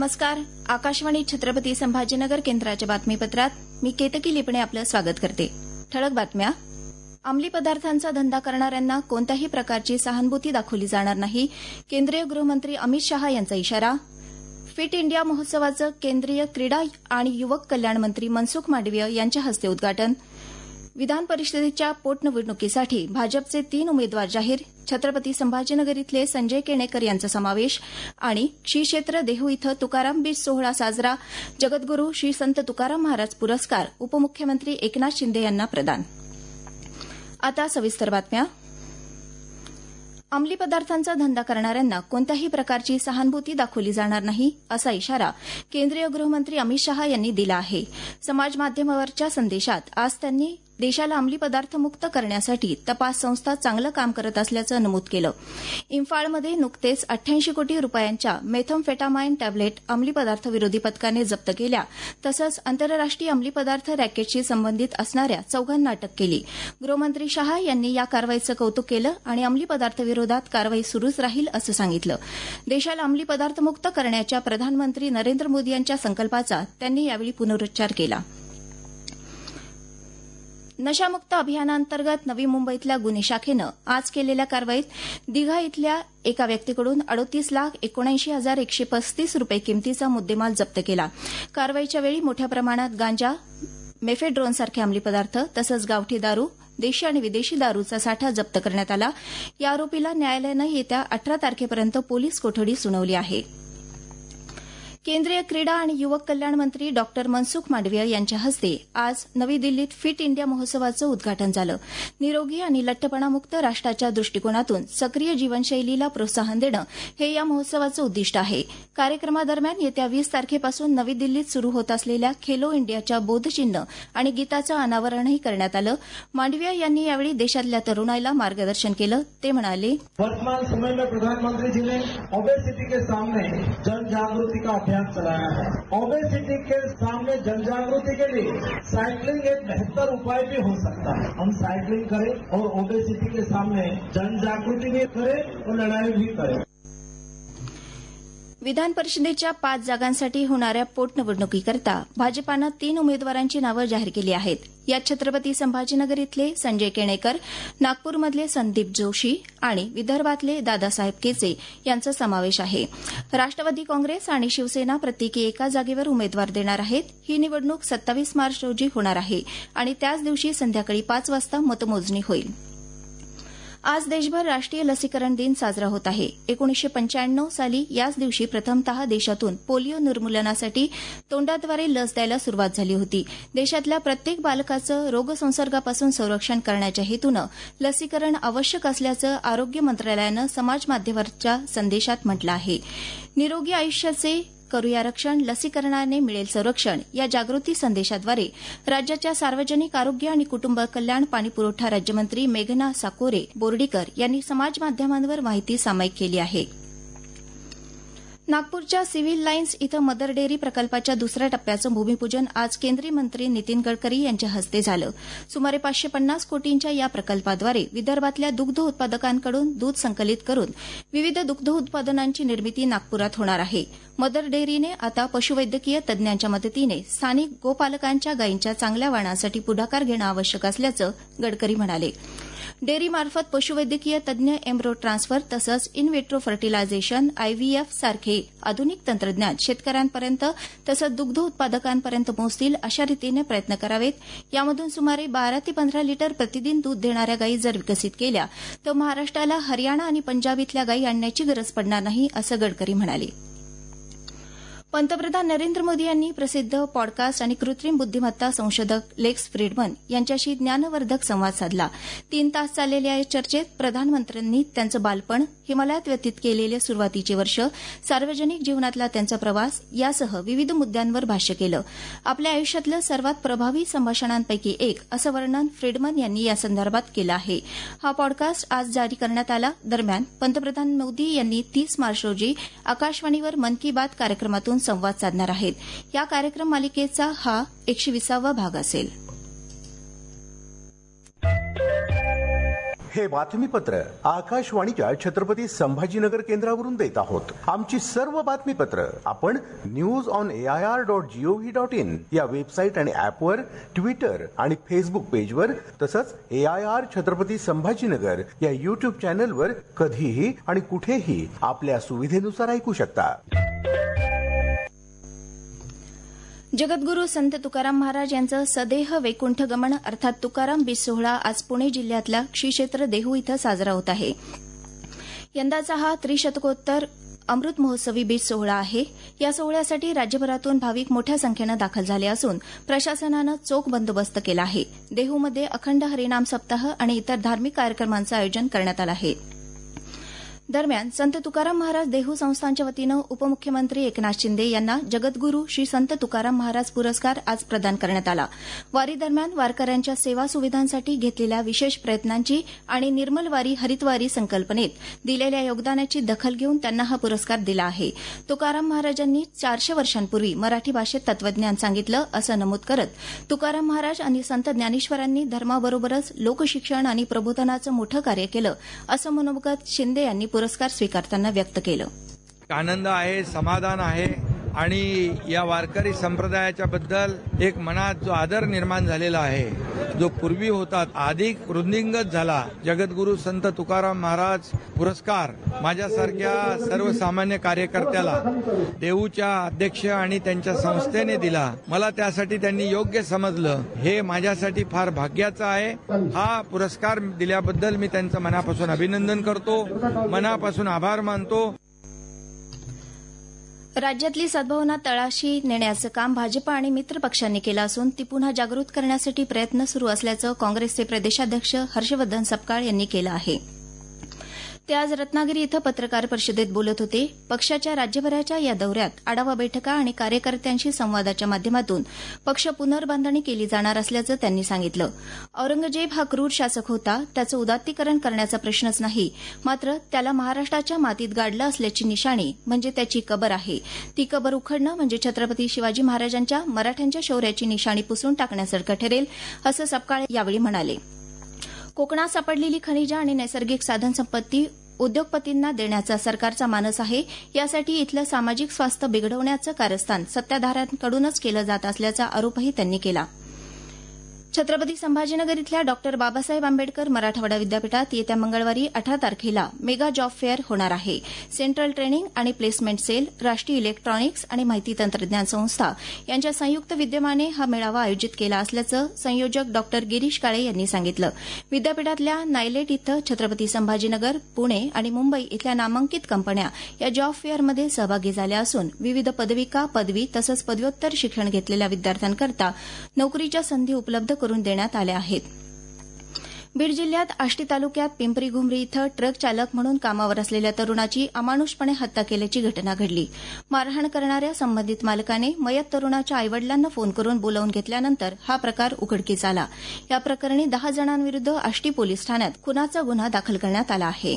नमस्कार. आकाशवाणी छत्रपती संभाजीनगर केंद्राच्या बातमीपत्रात मी केतकी लिपणे आपलं स्वागत करते. ठळक बातम्या. अंमली पदार्थांचा धंदा करणाऱ्यांना कोणत्याही प्रकारची सहानुभूती दाखवली जाणार नाही, केंद्रीय गृहमंत्री अमित शहा यांचा इशारा. फिट इंडिया महोत्सवाचं केंद्रीय क्रीडा आणि युवक कल्याण मंत्री मनसुख मांडवीय यांच्या हस्ते उद्घाटन. विधान परिषदेच्या पोटनिवडणुकीसाठी भाजपचे 3 उमेदवार जाहीर. छत्रपती संभाजीनगर इथले संजय केणेकर यांचा समावेश. आणि श्री क्षेत्र देहू इथं तुकाराम बीज सोहळा साजरा. जगद्गुरू श्री संत तुकाराम महाराज पुरस्कार उपमुख्यमंत्री एकनाथ शिंदे यांना प्रदान. आता सविस्तर बातम्या. अंमली पदार्थांचा धंदा करणाऱ्यांना कोणत्याही प्रकारची सहानुभूती दाखवली जाणार नाही, असा इशारा केंद्रीय गृहमंत्री अमित शहा यांनी दिला आहे. समाजमाध्यमावरच्या संदेशात आज त्यांनी देशाला अंमली पदार्थ मुक्त करण्यासाठी तपास संस्था चांगलं काम करत असल्याचं नमूद केलं. इम्फाळमध्ये नुकतेच 88 कोटी रुपयांच्या मेथाम्फेटामाइन टॅब्लेट अंमली पदार्थ विरोधी पथकाने जप्त केल्या. तसंच आंतरराष्ट्रीय अंमली पदार्थ रॅकेटशी संबंधित असणाऱ्या 4 अटक केली. गृहमंत्री शहा यांनी या कारवाईचं कौतुक केलं आणि अंमली पदार्थ विरोधात कारवाई सुरूच राहील असं सांगितलं. देशाला अंमली पदार्थ मुक्त करण्याच्या प्रधानमंत्री नरेंद्र मोदी यांच्या संकल्पाचा त्यांनी यावेळी पुनरुच्चार केला. नशामुक्त अभियानांतर्गत नवी मुंबईतल्या गुन्हे शाखेनं आज केलेल्या कारवाईत दिघा इथल्या एका व्यक्तीकडून 38,79,135 रुपये किमतीचा मुद्देमाल जप्त केला. कारवाईच्या वेळी मोठ्या प्रमाणात गांजा, मेफेड्रोनसारखे अंमली पदार्थ तसंच गावठी दारू, देशी आणि विदेशी दारूचा साठा जप्त करण्यात आला. या आरोपीला न्यायालयानं येत्या 18 तारखेपर्यंत पोलीस कोठडी सुनावली आहे. केंद्रीय क्रीडा आणि युवक कल्याण मंत्री डॉ मनसुख मांडवीय यांच्या हस्ते आज नवी दिल्लीत फिट इंडिया महोत्सवाचं उद्घाटन झालं. निरोगी आणि लठ्ठपणामुक्त राष्ट्राच्या दृष्टिकोनातून सक्रिय जीवनशैलीला प्रोत्साहन देणं हे या महोत्सवाचं उद्दिष्ट आहे. कार्यक्रमादरम्यान येत्या 20 तारखेपासून नवी दिल्लीत सुरू होत असलेल्या खेलो इंडियाच्या बोधचिन्ह आणि गीताचं अनावरणही करण्यात आलं. मांडवीय यांनी यावेळी देशातल्या तरुणाईला मार्गदर्शन केलं. ते म्हणाले, वर्तमान समय में प्रधानमंत्री जी ने ओबेसिटी के सामने जन जागृति का अभियान चलाया है. ओबेसिटी के सामने जन जागृति के लिए साइकिलिंग एक बेहतर उपाय भी हो सकता है. हम साइकिलिंग करें और ओबेसिटी के सामने जन जागृति भी करें और लड़ाई भी करें. विधान परिषदेच्या 5 जागांसाठी होणाऱ्या पोटनिवडणुकीकरता भाजपानं 3 उमेदवारांची नावं जाहीर केली आहेत. यात छत्रपती संभाजीनगर इथले संजय केणेकर, नागपूरमधले संदीप जोशी आणि विदर्भातले दादासाहेब केचे यांचा समावेश आहे. राष्ट्रवादी काँग्रेस आणि शिवसेना प्रत्येकी एका जागेवर उमेदवार देणार आहेत. ही निवडणूक 27 मार्च रोजी होणार आहे आणि त्याच दिवशी संध्याकाळी 5 वाजता मतमोजणी होईल. आज देशभर राष्ट्रीय लसीकरण दिन साजरा होत आहे. 1995 साली याच दिवशी प्रथमतः देशातून पोलिओ निर्मूलनासाठी तोंडाद्वारे लस द्यायला सुरुवात झाली होती. देशातल्या प्रत्येक बालकाचं रोगसंसर्गापासून संरक्षण करण्याच्या हेतूनं लसीकरण आवश्यक असल्याचं आरोग्य मंत्रालयानं समाजमाध्यमावरच्या संदेशात म्हटलं आहे. निरोगी आयुष्याचे करूया रक्षण, लसीकरणाने मिळेल संरक्षण या जागृती संदेशाद्वारे राज्याच्या सार्वजनिक आरोग्य आणि कुटुंब कल्याण पाणीपुरवठा राज्यमंत्री मेघना साकोरे बोर्डीकर यांनी समाजमाध्यमांवर माहिती सामायिक केली आहे. नागपूरच्या सिव्हिल लाईन्स इथं मदर डेअरी प्रकल्पाच्या 2ऱ्या टप्प्याचं भूमिपूजन आज केंद्रीय मंत्री नितीन गडकरी यांच्या हस्ते झालं. सुमारे 550 कोटींच्या या प्रकल्पाद्वारे विदर्भातल्या दुग्ध उत्पादकांकडून दूध संकलित करून विविध दुग्ध उत्पादनांची निर्मिती नागपुरात होणार आहे. मदर डेअरीने आता पशुवैद्यकीय तज्ज्ञांच्या मदतीने स्थानिक गोपालकांच्या गायींच्या चांगल्या वाणासाठी पुढाकार घेणं आवश्यक असल्याचं गडकरी म्हणाले. डेअरीमार्फत पशुवैद्यकीय तज्ज्ञ एम्ब्रो ट्रान्सफर तसंच इन विट्रो फर्टिलायझेशन IVF सारखे आधुनिक तंत्रज्ञान शेतकऱ्यांपर्यंत तसंच दुग्ध उत्पादकांपर्यंत पोहोचतील अशा रीतीने प्रयत्न करावेत. यामधून सुमारे 12 ते 15 लिटर प्रतिदिन दूध देणाऱ्या गायी जर विकसित केल्या तर महाराष्ट्राला हरियाणा आणि पंजाब इथल्या गायी आणण्याची गरज पडणार नाही, असं गडकरी म्हणाले. पंतप्रधान नरेंद्र मोदी यांनी प्रसिद्ध पॉडकास्ट आणि कृत्रिम बुद्धिमत्ता संशोधक लेक्स फ्रीडमन यांच्याशी ज्ञानवर्धक संवाद साधला. 3 तास चाललेल्या या चर्चेत प्रधानमंत्र्यांनी त्यांचं बालपण, हिमालयात व्यतीत केलेले सुरुवातीचे वर्ष, सार्वजनिक जीवनातला त्यांचा प्रवास यासह विविध मुद्द्यांवर भाष्य केलं. आपल्या आयुष्यातलं सर्वात प्रभावी संभाषणांपैकी एक असं वर्णन फ्रीडमन यांनी या संदर्भात केलं आहे. हा पॉडकास्ट आज जारी करण्यात आला. दरम्यान पंतप्रधान मोदी यांनी 30 मार्च रोजी आकाशवाणीवर मन की बात कार्यक्रमातून संवाद साधणार आहेत. या कार्यक्रम मालिकेचा हा 120वा भाग असेल. हे बातमीपत्र आकाशवाणीच्या छत्रपती संभाजीनगर केंद्रावरून देत आहोत. आमची सर्व बातमीपत्र आपण newsonair.gov.in या वेबसाईट आणि ऍपवर, ट्विटर आणि फेसबुक पेजवर, तसंच AIR छत्रपती संभाजीनगर या युट्यूब चॅनलवर कधीही आणि कुठेही आपल्या सुविधेनुसार ऐकू शकता. जगद्गुरू संत तुकाराम महाराज यांचं सदेह वैकुंठ गमन अर्थात तुकाराम बीज सोहळा आज पुणे जिल्ह्यातल्या श्री क्षेत्र देहू इथं साजरा होत आहे. यंदाचा हा त्रिशतकोत्तर अमृत महोत्सवी बीज सोहळा आहे. या सोहळ्यासाठी राज्यभरातून भाविक मोठ्या संख्येनं दाखल झाले असून प्रशासनानं चोख बंदोबस्त केला आहे. देहूमध्ये अखंड हरिनाम सप्ताह आणि इतर धार्मिक कार्यक्रमांचं आयोजन करण्यात आलं आहे. दरम्यान संत तुकाराम महाराज देहू संस्थानच्या वतीनं उपमुख्यमंत्री एकनाथ शिंदे यांना जगद्गुरू श्री संत तुकाराम महाराज पुरस्कार आज प्रदान करण्यात आला. वारी दरम्यान वारकऱ्यांच्या सेवा सुविधांसाठी घेतलेल्या विशेष प्रयत्नांची आणि निर्मल वारी हरितवारी संकल्पनेत दिलेल्या योगदानाची दखल घेऊन त्यांना हा पुरस्कार दिला आहे. तुकाराम महाराजांनी 400 वर्षांपूर्वी मराठी भाषेत तत्वज्ञान सांगितलं असं नमूद करत तुकाराम महाराज आणि संत ज्ञानेश्वरांनी धर्माबरोबरच लोकशिक्षण आणि प्रबोधनाचं मोठं कार्य केलं असं मनोगत शिंदे यांनी पुरस्कार स्वीकारताना व्यक्त केलं. आनंद आहे, समाधान आहे आणि या वारकरी संप्रदायाच्या बद्दल एक मनात जो आदर निर्माण झालेला आहे, जो पूर्वी होता अधिक वृद्धिंगत झाला. जगद्गुरू संत तुकाराम महाराज पुरस्कार माझ्यासारख्या सर्वसामान्य कार्यकर्त्याला देऊच्या अध्यक्ष आणि त्यांच्या संस्थेने दिला. मला त्यासाठी त्यांनी योग्य समजलं. हे माझ्यासाठी फार भाग्याचं आहे. हा पुरस्कार दिल्याबद्दल मी त्यांचं मनापासून अभिनंदन करतो, मनापासून आभार मानतो. राज्यातली सद्भावना तळाशी नेण्याचं काम भाजप आणि मित्र पक्षांनी केलं असून ती पुन्हा जागृत करण्यासाठी प्रयत्न सुरू असल्याचं काँग्रेसचे प्रदेशाध्यक्ष हर्षवर्धन सपकाळ यांनी केलं आहे. ते आज रत्नागिरी इथं पत्रकार परिषदेत बोलत होते. पक्षाच्या राज्यभराच्या या दौऱ्यात आढावा बैठका आणि कार्यकर्त्यांशी संवादाच्या माध्यमातून पक्ष पुनर्बांधणी केली जाणार असल्याचं त्यांनी सांगितलं. औरंगजेब हा क्रूर शासक होता, त्याचं उदात्तीकरण करण्याचा प्रश्नच नाही, मात्र त्याला महाराष्ट्राच्या मातीत गाडलं असल्याची निशाणी म्हणजे त्याची कबर आहे. ती कबर उखडणं म्हणजे छत्रपती शिवाजी महाराजांच्या मराठ्यांच्या शौर्याची निशाणी पुसून टाकण्यासारखं ठरेल असं सपकाळ यावेळी म्हणाले. कोकणात सापडलेली खनिजं आणि नैसर्गिक साधनसंपत्ती उद्योगपतींना देण्याचा सरकारचा मानस आहे. यासाठी इथलं सामाजिक स्वास्थ्य बिघडवण्याचं कारस्थान सत्ताधाऱ्यांकडूनच केलं जात असल्याचा आरोपही त्यांनी केला. छत्रपती संभाजीनगर इथल्या डॉ बाबासाहेब आंबेडकर मराठवाडा विद्यापीठात येत्या मंगळवारी 18 तारखेला मेगा जॉब फेअर होणार आहे. सेंट्रल ट्रेनिंग आणि प्लेसमेंट सेल, राष्ट्रीय इलेक्ट्रॉनिक्स आणि माहिती तंत्रज्ञान संस्था यांच्या संयुक्त विद्यमाने हा मेळावा आयोजित केला असल्याचं संयोजक डॉ गिरीश काळे यांनी सांगितलं. विद्यापीठातल्या नायलेट इथं छत्रपती संभाजीनगर, पुणे आणि मुंबई इथल्या नामांकित कंपन्या या जॉब फेअरमध्ये सहभागी झाल्या असून विविध पदविका, पदवी तसंच पदव्युत्तर शिक्षण घेतलेल्या विद्यार्थ्यांकरता नोकरीच्या संधी उपलब्ध करून देण्यात आल्या आहेत. बीड जिल्ह्यात आष्टी तालुक्यात पिंपरी घुमरी इथं ट्रक चालक म्हणून कामावर असलेल्या तरुणाची अमानुषपणे हत्या केल्याची घटना घडली. मारहाण करणाऱ्या संबंधित मालकाने मयत तरुणाच्या आईवडिलांना फोन करून बोलावून घेतल्यानंतर हा प्रकार उघडकीस आला. या प्रकरणी 10 जणांविरुद्ध आष्टी पोलीस ठाण्यात खुनाचा गुन्हा दाखल करण्यात आला आहे.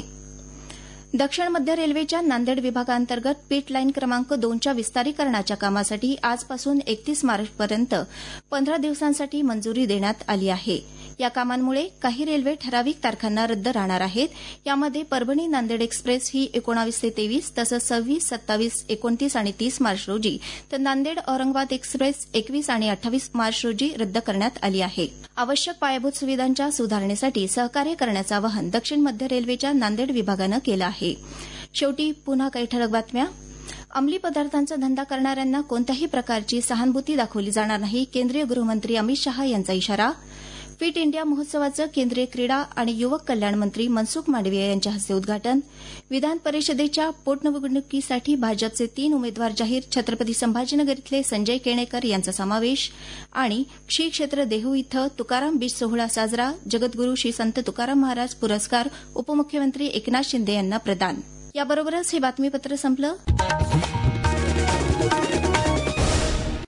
दक्षिण मध्य रेल्वेच्या नांदेड विभागांतर्गत पीट लाईन क्रमांक 2च्या विस्तारीकरणाच्या कामासाठी आजपासून 31 मार्चपर्यंत 15 दिवसांसाठी मंजुरी देण्यात आली आहे. या कामांमुळे काही रेल्वे ठराविक तारखांना रद्द राहणार आहेत. यामध्ये परभणी नांदेड एक्सप्रेस ही 19 ते 23 तसंच 26, 27, 29 आणि 30 मार्च रोजी, तर नांदेड औरंगाबाद एक्सप्रेस 21 आणि 28 मार्च रोजी रद्द करण्यात आली आहे. आवश्यक पायाभूत सुविधांच्या सुधारणेसाठी सहकार्य करण्याचं आवाहन दक्षिण मध्य रेल्वेच्या नांदेड विभागानं केलं आहे. शेवटी पुन्हा काही ठळक बातम्या. अंमली पदार्थांचा धंदा करणाऱ्यांना कोणत्याही प्रकारची सहानुभूती दाखवली जाणार नाही, केंद्रीय गृहमंत्री अमित शहा यांचा इशारा. फिट इंडिया महोत्सवाचं केंद्रीय क्रीडा आणि युवक कल्याण मंत्री मनसुख मांडवीय यांच्या हस्ते उद्घाटन. विधान परिषदेच्या पोटनिवडणुकीसाठी भाजपचे 3 उमेदवार जाहीर, छत्रपती संभाजीनगर इथले संजय केणेकर यांचा समावेश. आणि श्री क्षेत्र देहू इथं तुकाराम बीज सोहळा साजरा, जगद्गुरू श्री संत तुकाराम महाराज पुरस्कार उपमुख्यमंत्री एकनाथ शिंदे यांना प्रदान. याबरोबरच हे बातमीपत्र संपलं.